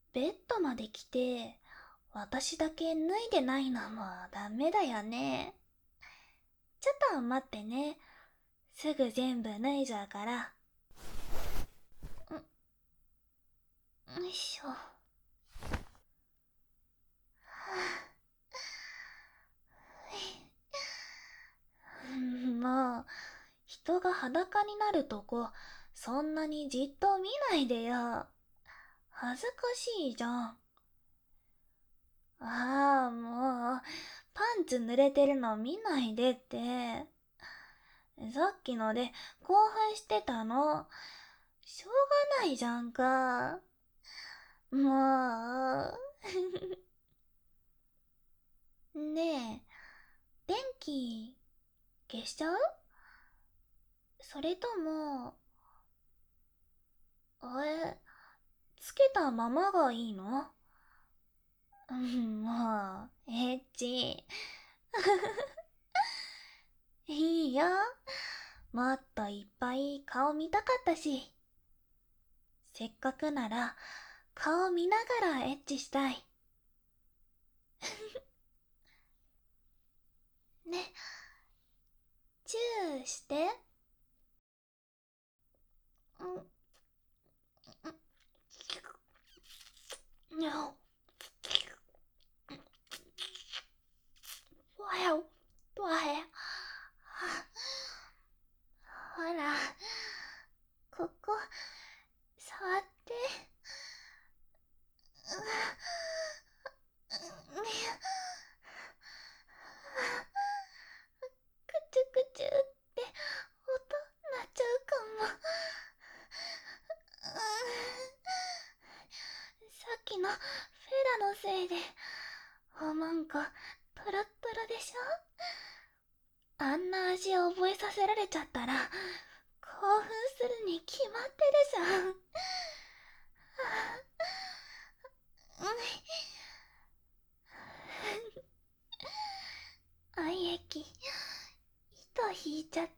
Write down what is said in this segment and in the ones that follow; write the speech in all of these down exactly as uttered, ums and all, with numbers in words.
ベッドまで来て、私だけ脱いでないのもダメだよね。ちょっと待ってね。すぐ全部脱いじゃうから。よいしょ。はぁもう、人が裸になるとこ、そんなにじっと見ないでよ。恥ずかしいじゃん。ああ、もう、パンツ濡れてるの見ないでって。さっきので興奮してたの。しょうがないじゃんか。もう。ねえ、電気消しちゃう？それとも、あれ、つけたままがいいの？うん、もう、エッチ。いいよ。もっといっぱい顔見たかったし。せっかくなら、顔見ながらエッチしたい。ね、チューして。うん、にゃお。わやお、わや。ほら、ここ、触って。くちゅくちゅって音鳴っちゃうかも。さっきのフェラのせいでおまんこトロットロでしょ。あんな味覚えさせられちゃったら興奮するに決まってるじゃん。愛液糸引いちゃった。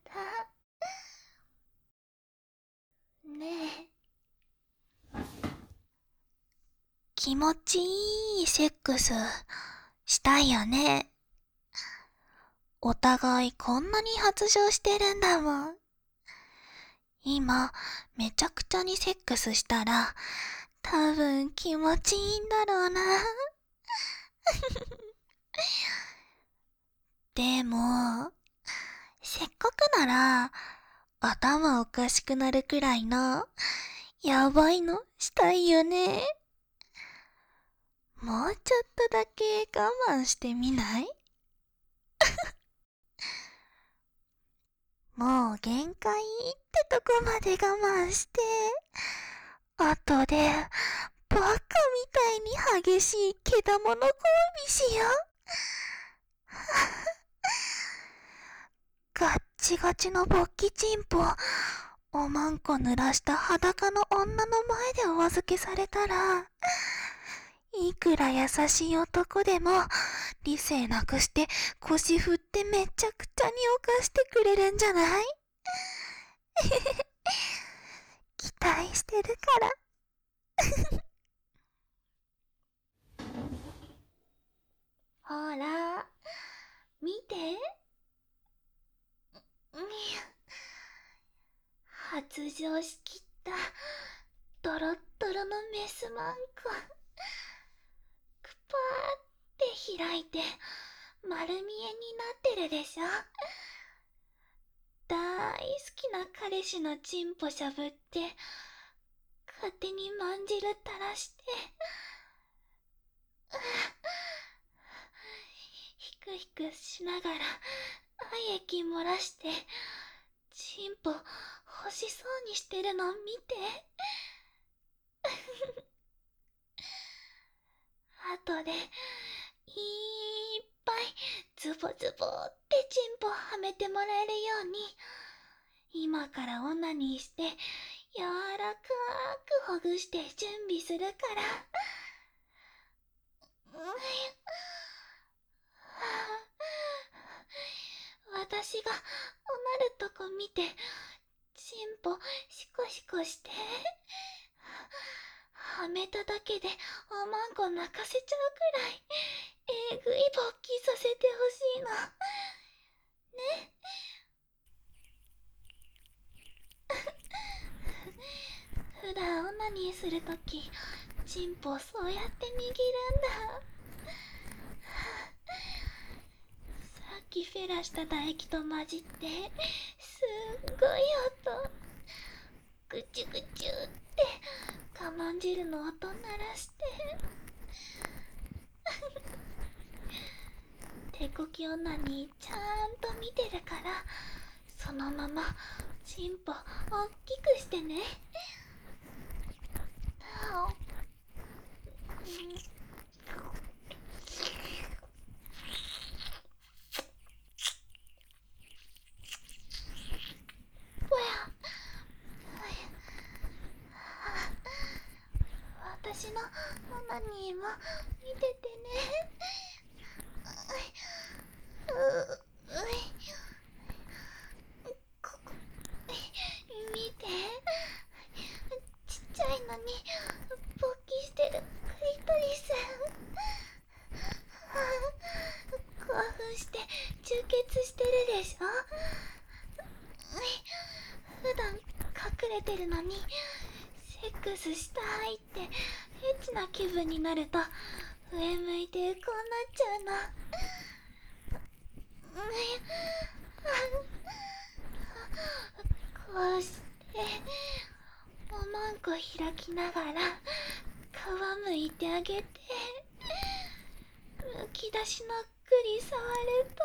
ねえ、気持ちいいセックスしたいよね。お互いこんなに発情してるんだもん。今めちゃくちゃにセックスしたら多分気持ちいいんだろうな。でもせっかくなら頭おかしくなるくらいのやばいのしたいよね。もうちょっとだけ我慢してみない？もう限界ってとこまで我慢して、後でバカみたいに激しいけだもの交尾しよう。ガッチガチの勃起チンポ、おまんこ濡らした裸の女の前でお預けされたら、いくら優しい男でも理性なくして腰振ってめちゃくちゃに犯してくれるんじゃない？期待してるから。ほら、見て。発情しきったドロッドロのメスマンコ。くぱーって開いて丸見えになってるでしょ。大好きな彼氏のチンポしゃぶって勝手にまんじる垂らしてヒクヒクしながら愛液漏らしてチンポ欲しそうにしてるの見て。後でいっぱいズボズボってチンポはめてもらえるように今からオナニーして柔らかくほぐして準備するから。私がおなるとこ見てチンポシコシコしてはめただけでおまんこ泣かせちゃうくらいえぐい勃起させてほしいのね。普段オナニーするときチンポをそうやって握るんだ。さっきフェラした唾液と混じってすっごい音、ぐちゅぐちゅって我慢汁の音鳴らして手こき女にちゃんと見てるから、そのままチンポおっきくしてね。ぽや、私のオナニーも見ててね。うういここ見て、ちっちゃいのに勃起してるクリトリス。興奮して充血してるでしょ。普段隠れてるのにセックスしたいってエッチな気分になると上向いてこうなっちゃうの。こうしておまんこ開きながら皮むいてあげて、むき出しの栗触ると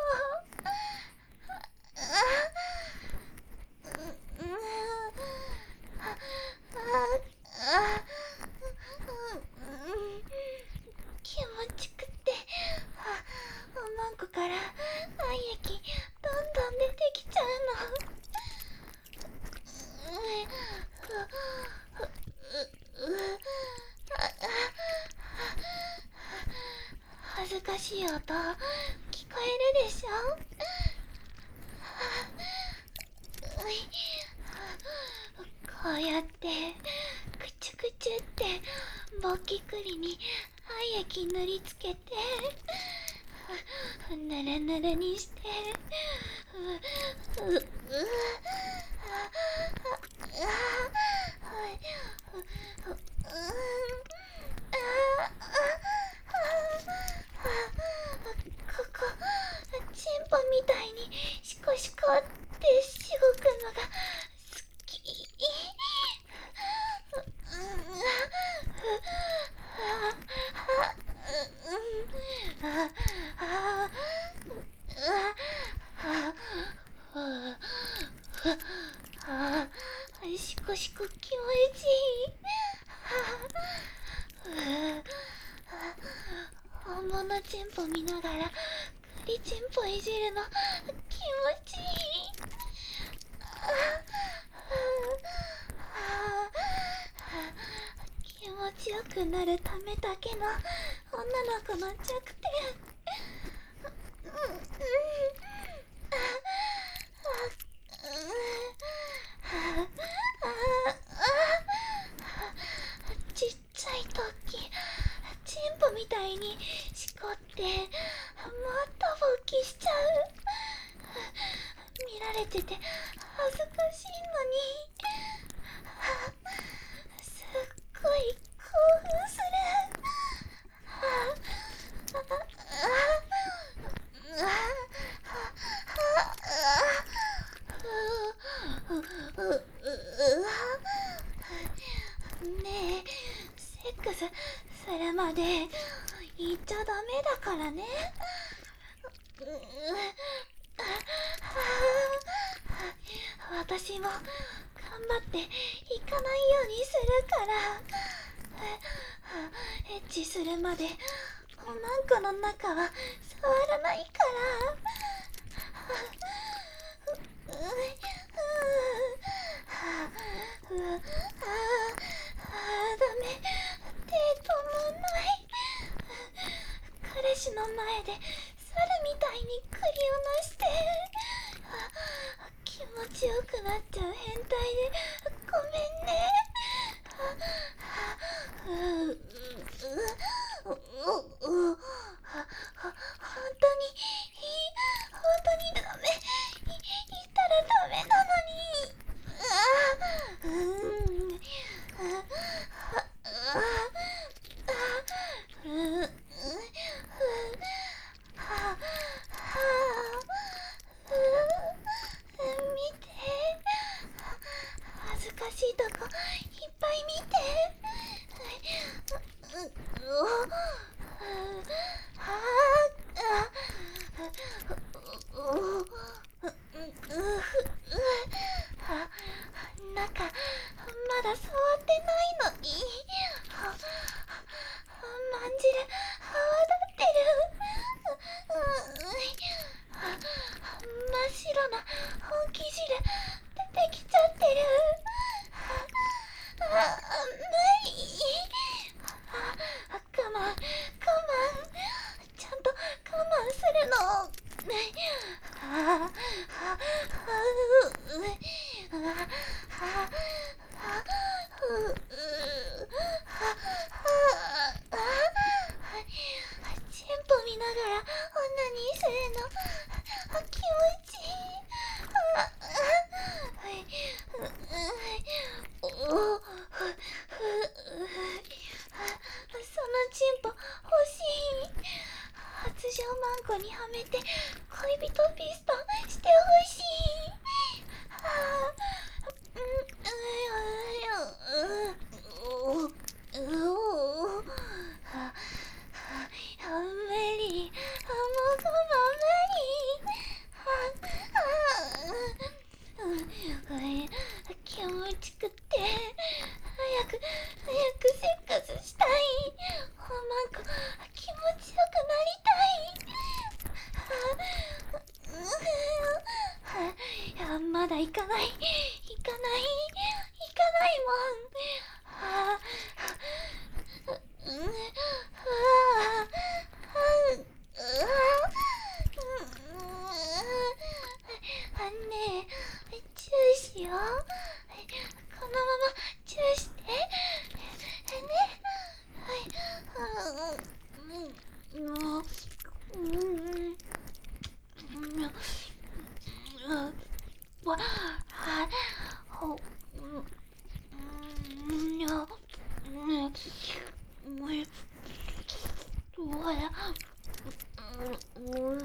気持ちくっておまんこから愛液どんどん出てきちゃうの。恥ずかしい音聞こえるでしょ。こうやってくちゅくちゅって勃起栗に愛液塗りつけてぬるぬるにしてうううここチンポみたいにシコシコってしごくのが好き。シコシコ気持ちいい。本物チンポ見ながら栗チンポいじるの気持ちいい。気持ちよくなるためだけの女の子の弱点。ちっちゃい時チンポみたいにしこってもっと勃起しちゃう。見られてて恥ずかしいのにすっごい興奮する。ねえ、セックスするまで言っちゃダメだからね。私も頑張って行かないようにするから。エッチするまでおまんこの中は触らないから。ダメ、手止まんない。彼氏の前で猿みたいに栗をなして気持ちよくなっちゃう変態でごめんね。 しいとこいっぱい見て。う、う、うお、はあ、あ、う、う、う、う、あ、なんかまだ触ってないのに、あ、まんじる泡立ってる。う、う、あ、真っ白な本気汁出てきちゃってる。あ、あ、無理。あ、我慢我慢、ちゃんと我慢するの。あ、あ、あ、う、う、あ、あ、あ、う、う、あ、あ、あ、チンポ見ながらオナニーするの、あ、気持ちいい。あ、あ、はい、う、う、お、ふ、ふ、そのチンポ欲しい。発情マンコにはめて恋人ピストンしてほしい。はあ、うん、う、う、う、う、う、う、はあ、無理、あ、もう我慢無理。はあ、あ、うん、気持ちくって早く早くセックスしたい。マンコ気持ちよくなりたい。はあ、はあ、いや、まだ行かない行かない行かないもん。はあ、うん、はあ、はあ、あんねえ、チューしよう。このままチューしてね。はい、うん、うん、うん、わ、は、ほ、うん、うん、うん、うわ、うん、うん、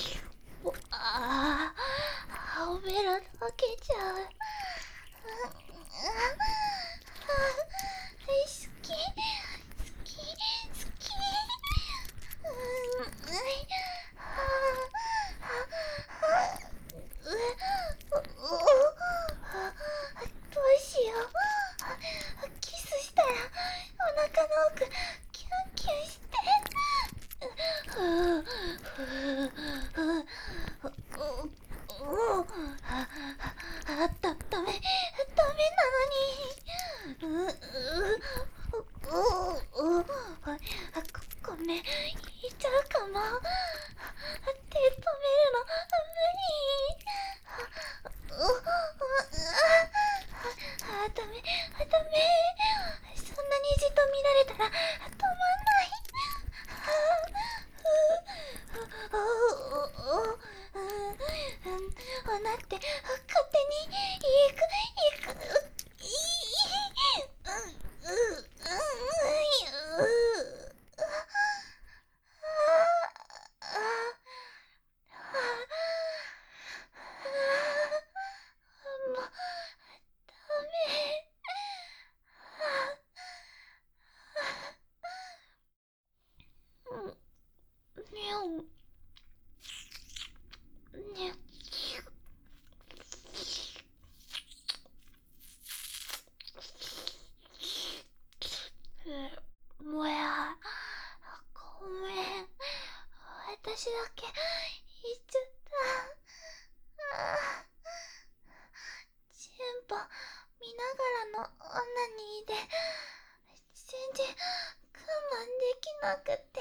ああ、おべろ溶けちゃう。好き、好き、好き。うん、はあ、はあ、う、う、どうしよう。キスしたらお腹の奥キュンキュンして。ふうふうふう、おお、あ、あ、ダメダメなのに。う、う、う、う、ご、ごめん、言っちゃうかも。手止めるの無理。う、う、あ、ダメダメ、そんなにじっと見られたら止まんない。あ、なって勝手に行く行く、いい、うん、うん、うん、もうダメ。うん、にゃん、にゃん、もや、ごめん、私だけ言っちゃった。あ、チンポ見ながらのオナニーで全然我慢できなくて。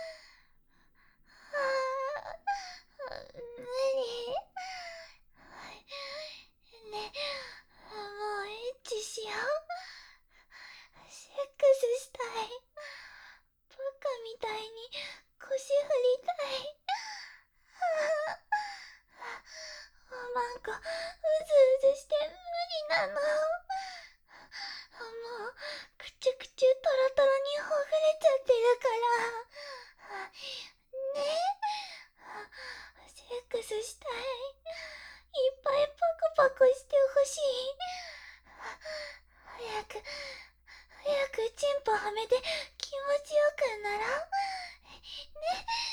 あ、無理。ね、もうエッチしよう。セックスしたい。バカみたいに腰振りたい。マンコうずうずして無理なの。もうくちゅくちゅトロトロにほぐれちゃってるから。ね、セックスしたい。いっぱいパクパクしてほしい。 早く早くチンポはめて気持ちよくならんね。